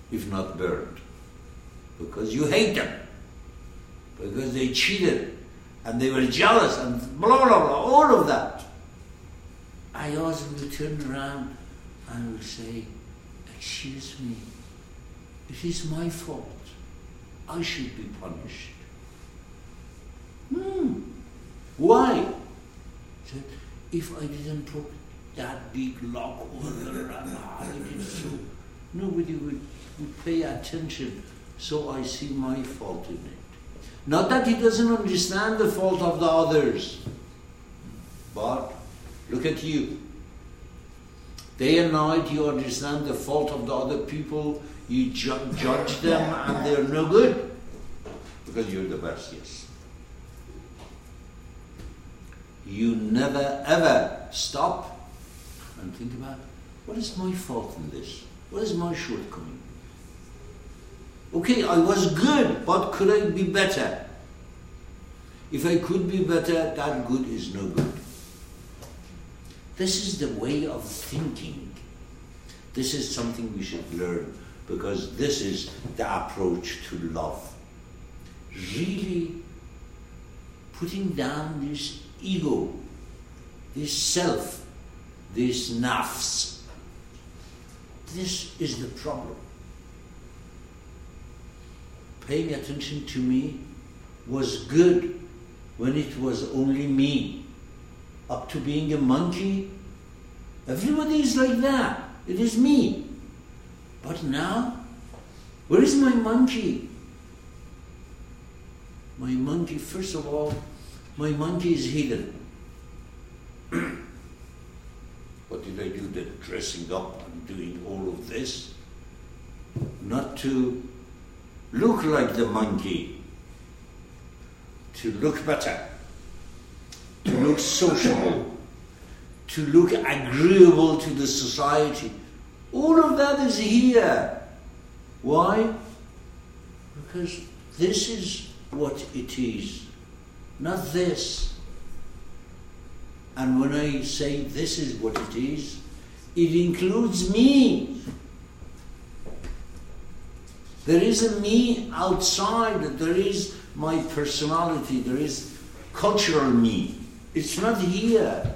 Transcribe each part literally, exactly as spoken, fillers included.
if not burned. Because you hate them. Because they cheated and they were jealous and blah, blah, blah, all of that. I always will turn around and will say, excuse me, it is my fault. I should be punished. Hmm. Why? Said, if I didn't put that big lock over the I did so, nobody would, would pay attention. So I see my fault in it. Not that he doesn't understand the fault of the others, but look at you. Day and night you understand the fault of the other people, you ju- judge them and they're no good. Because you're the best, yes. You never ever stop and think about, what is my fault in this? What is my shortcoming? Okay, I was good, but could I be better? If I could be better, that good is no good. This is the way of thinking. This is something we should learn, because this is the approach to love. Really putting down this ego, this self, this nafs. This is the problem. Paying attention to me was good when it was only me. Up to being a monkey, everybody is like that. It is me. But now, where is my monkey? My monkey, first of all, my monkey is hidden. What did I do? The dressing up and doing all of this? Not to look like the monkey, to look better, to look sociable, to look agreeable to the society. All of that is here. Why? Because this is what it is, not this. And when I say this is what it is, it includes me. There is a me outside, there is my personality, there is cultural me. It's not here.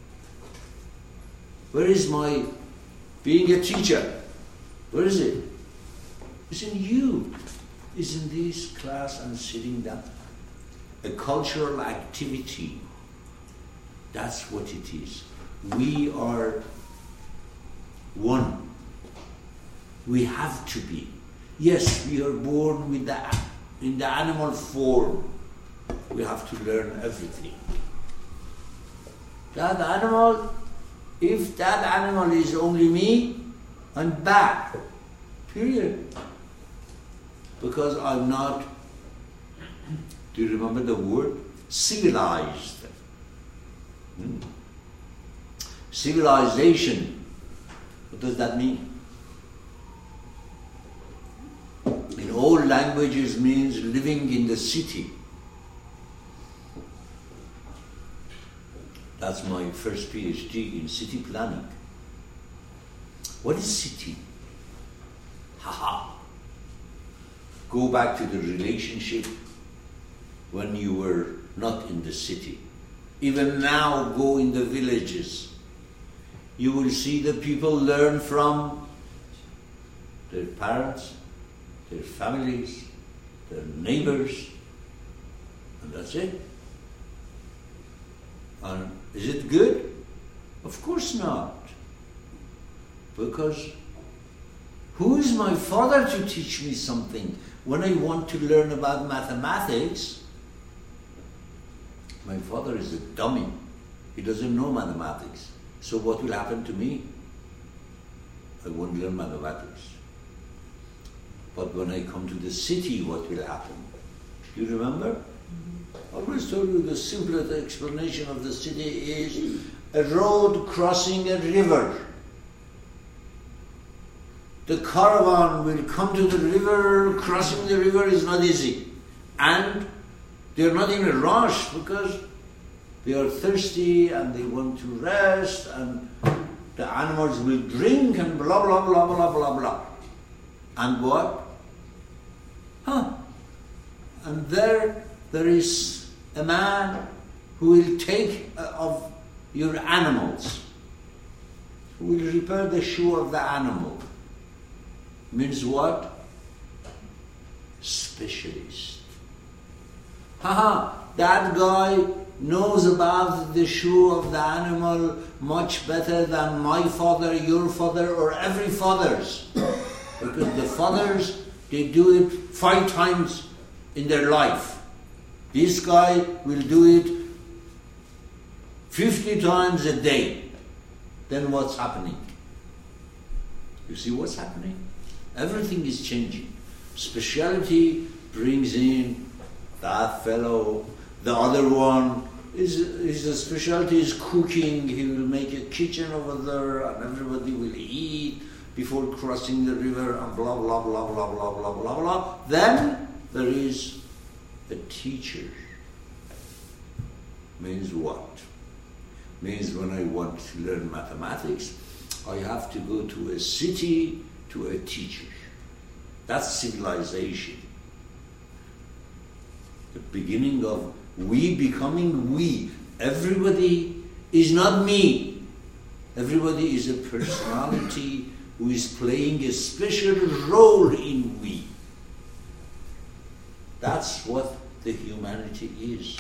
Where is my being a teacher? Where is it? It's in you. It's in this class and sitting down. A cultural activity. That's what it is. We are one. We have to be. Yes, we are born with the, in the animal form. We have to learn everything. That animal, if that animal is only me, I'm bad. Period. Because I'm not, do you remember the word? Civilized. Hmm. Civilization. What does that mean? In all languages means living in the city. That's my first PhD in city planning. What is city? Haha. Go back to the relationship when you were not in the city. Even now, go in the villages. You will see the people learn from their parents, their families, their neighbors, and that's it. And is it good? Of course not. Because who is my father to teach me something? When I want to learn about mathematics, my father is a dummy. He doesn't know mathematics. So what will happen to me? I won't learn mathematics. But when I come to the city, what will happen? Do you remember? I always told you the simplest explanation of the city is a road crossing a river. The caravan will come to the river. Crossing the river is not easy. And they're not in a rush because they are thirsty and they want to rest and the animals will drink and blah, blah, blah, blah, blah, blah. And what? Huh. And there, there is a man who will take uh, of your animals, who will repair the shoe of the animal. Means what? Specialist. Haha, that guy knows about the shoe of the animal much better than my father, your father, or every father's. Because the fathers, they do it five times in their life. This guy will do it fifty times a day. Then what's happening? You see what's happening? Everything is changing. Speciality brings in that fellow. The other one, his, his specialty is cooking. He will make a kitchen over there and everybody will eat before crossing the river and blah, blah, blah, blah, blah, blah, blah, blah. Then there is a teacher. Means what? Means when I want to learn mathematics, I have to go to a city to a teacher. That's civilization. The beginning of we becoming we. Everybody is not me. Everybody is a personality who is playing a special role in we. That's what the humanity is.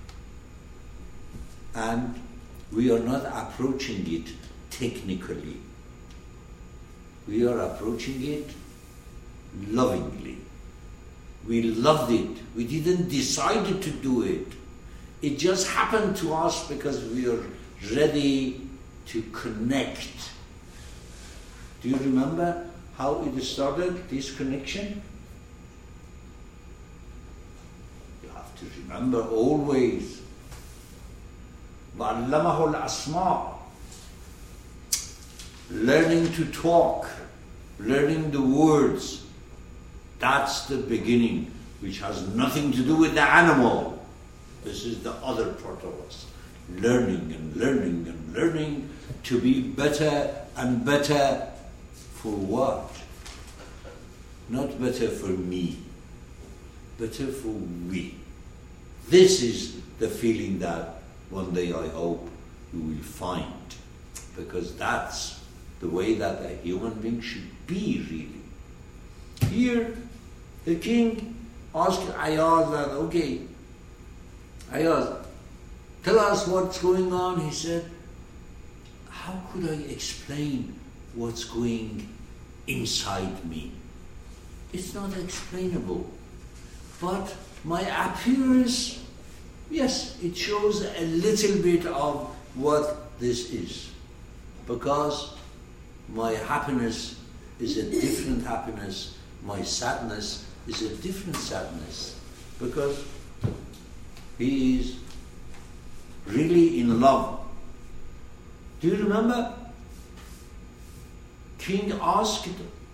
And we are not approaching it technically. We are approaching it lovingly. We loved it. We didn't decide to do it. It just happened to us because we are ready to connect. Do you remember how it started, this connection? You have to remember always. وَعَلَّمَهُ الْأَسْمَاءِ. Learning to talk, learning the words. That's the beginning, which has nothing to do with the animal. This is the other part of us. Learning and learning and learning to be better and better for what? Not better for me, better for we. This is the feeling that one day I hope you will find, because that's the way that a human being should be, really. Here, the king asked Ayaz that, okay, Ayaz, tell us what's going on. He said, how could I explain what's going inside me? It's not explainable. But my appearance, yes, it shows a little bit of what this is. Because my happiness is a different happiness. My sadness is a different sadness. Because he is really in love. Do you remember? King asked,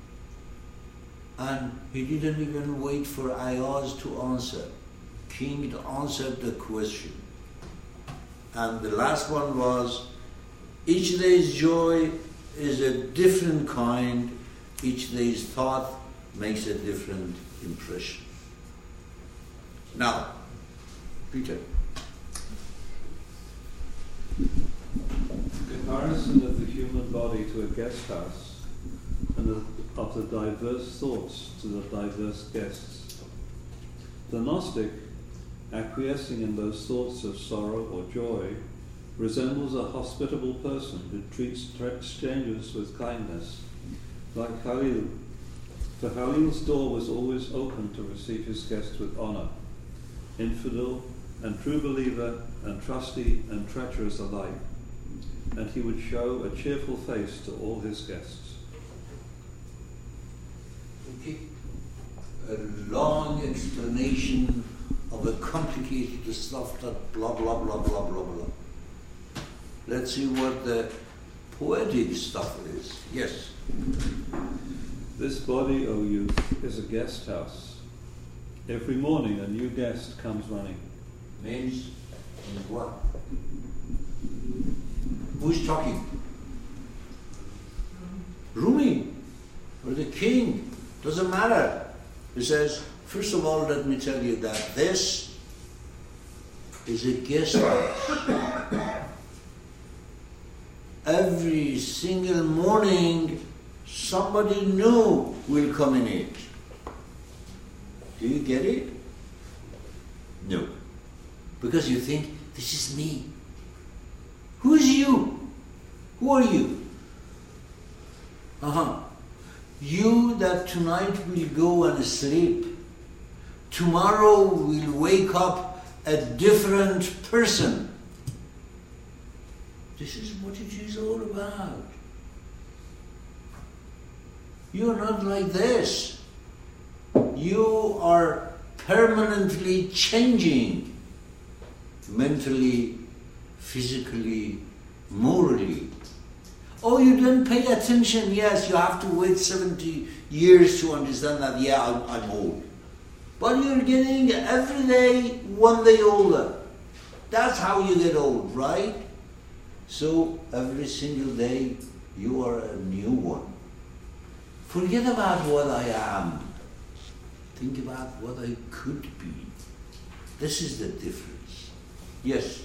and he didn't even wait for Ayaz to answer. King answered the question. And the last one was, each day's joy is a different kind, each day's thought makes a different impression. Now, Peter. Comparison of the human body to a guest house and of the diverse thoughts to the diverse guests. The Gnostic, acquiescing in those thoughts of sorrow or joy, resembles a hospitable person who treats strangers with kindness, like Halil. For Halil's door was always open to receive his guests with honor, infidel and true believer and trusty and treacherous alike, and he would show a cheerful face to all his guests. Okay. A long explanation of a complicated stuff that blah, blah, blah, blah, blah, blah. Let's see what the poetic stuff is. Yes. This body, O youth, is a guest house. Every morning a new guest comes running. Means what? Who's talking? Rumi, or the king. Doesn't matter. He says, first of all, let me tell you that this is a guest house. Every single morning, somebody new will come in it. Do you get it? No. Because you think, this is me. Who is you? Who are you? Uh-huh. You that tonight will go and sleep, tomorrow will wake up a different person. This is what it is all about. You're not like this. You are permanently changing, mentally, physically, morally. Oh, you didn't pay attention. Yes, you have to wait seventy years to understand that, yeah, I'm, I'm old. But you're getting every day one day older. That's how you get old, right? So every single day you are a new one. Forget about what I am. Think about what I could be. This is the difference. Yes?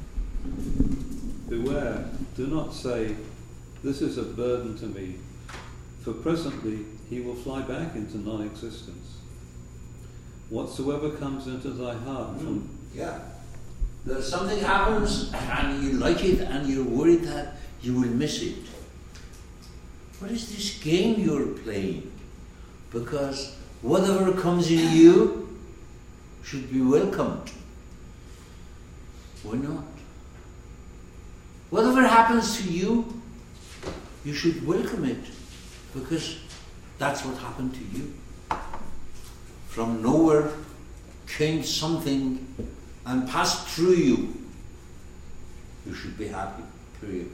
Beware, do not say, this is a burden to me, for presently he will fly back into non-existence. Whatsoever comes into thy heart Mm, from... yeah. There's something happens and you like it and you're worried that you will miss it. What is this game you're playing? Because whatever comes in you should be welcomed. Why not? Whatever happens to you, you should welcome it, because that's what happened to you. From nowhere came something and passed through you. You should be happy, period.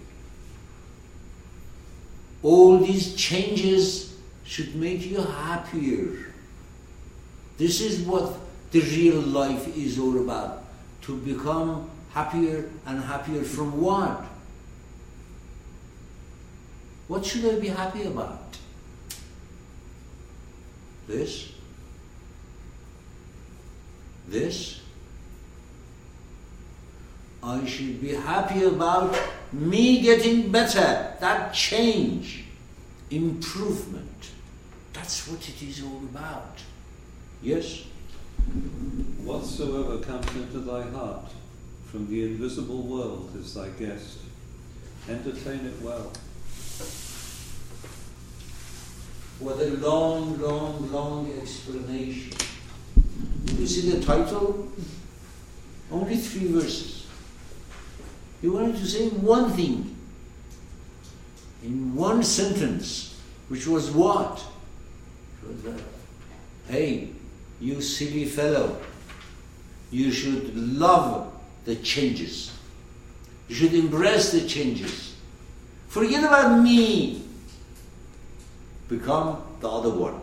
All these changes should make you happier. This is what the real life is all about. To become happier and happier from what? What should I be happy about? This? This? I should be happy about me getting better. That change, improvement. That's what it is all about. Yes? Whatsoever comes into thy heart from the invisible world is thy guest. Entertain it well. What a long, long, long explanation. You see the title? Only three verses. He wanted to say one thing in one sentence, which was what? It was that, hey, you silly fellow, you should love the changes. You should embrace the changes. Forget about me. Become the other one.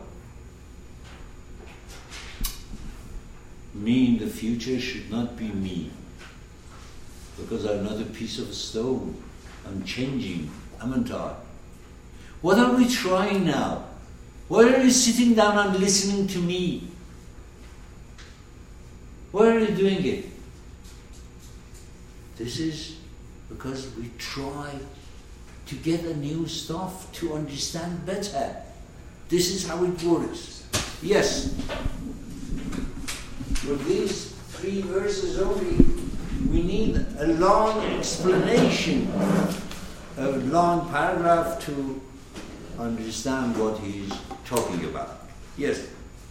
Me in the future should not be me, because I'm not a piece of stone. I'm changing, aren't I? What are we trying now? Why are you sitting down and listening to me? Why are you doing it? This is because we try to get a new stuff, to understand better. This is how it works. Yes. With these three verses only, we need a long explanation, a long paragraph to understand what he's talking about. Yes?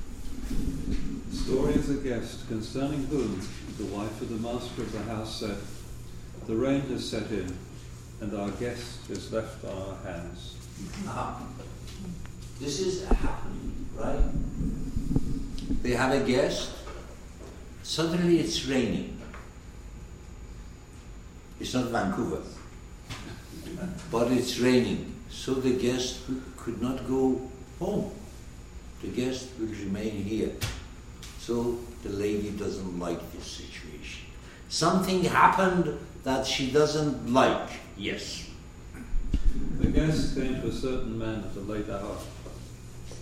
Story of the guest, concerning whom the wife of the master of the house said, the rain has set in, and our guest is left on our hands. Ah, this is happening, right? They have a guest, suddenly it's raining. It's not Vancouver, but it's raining, so the guest could not go home. The guest will remain here. So the lady doesn't like this situation. Something happened that she doesn't like. Yes. The guest came to a certain man at a late hour